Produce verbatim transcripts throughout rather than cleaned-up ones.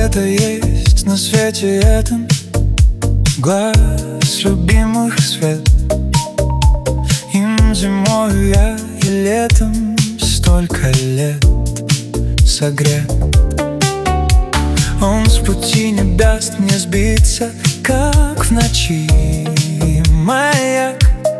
где-то есть на свете этом глаз любимых свет. Им зимою я и летом столько лет согрет. Он с пути не даст мне сбиться, как в ночи маяк.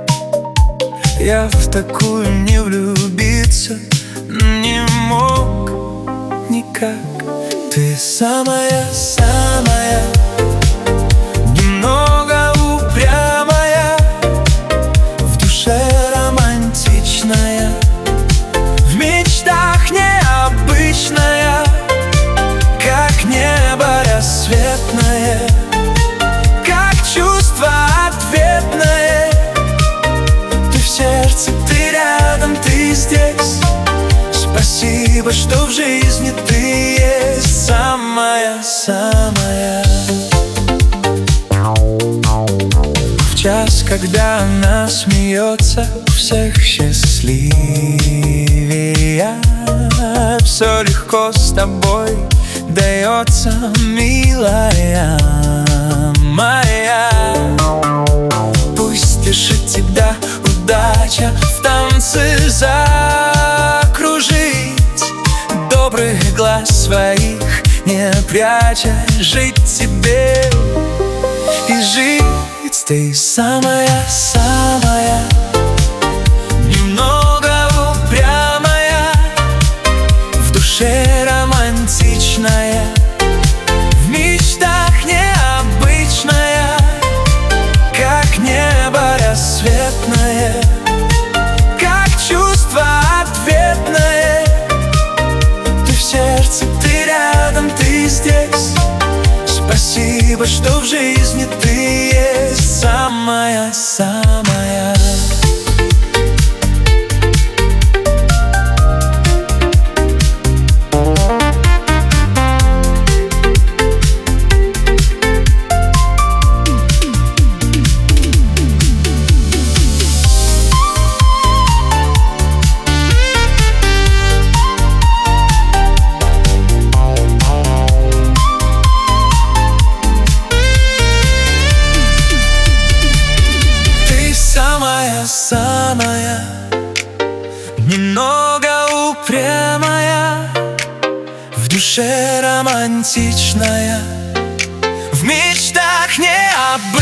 Я в такую не влюбиться не мог никак. Ты самая-самая, немного упрямая, в душе романтичная, в мечтах необычная, как небо рассветное, как чувство ответное. Ты в сердце, ты рядом, ты здесь. Спасибо, что в жизни ты есть самая-самая. В час, когда она смеется, у всех счастливее. Все легко с тобой дается, милая моя. Пусть тешит тебя удача в танце закружить, добрых глаз своих не пряча, жить тебе и жить. Ты самая-самая, немного упрямая, в душе романтичная, в мечтах необычная, как небо рассветное, как чувство ответное. Ты в сердце, ты рядом, ты здесь. Спасибо, что в жизни ты есть самая-самая. Самая, немного упрямая, в душе романтичная, в мечтах необычная,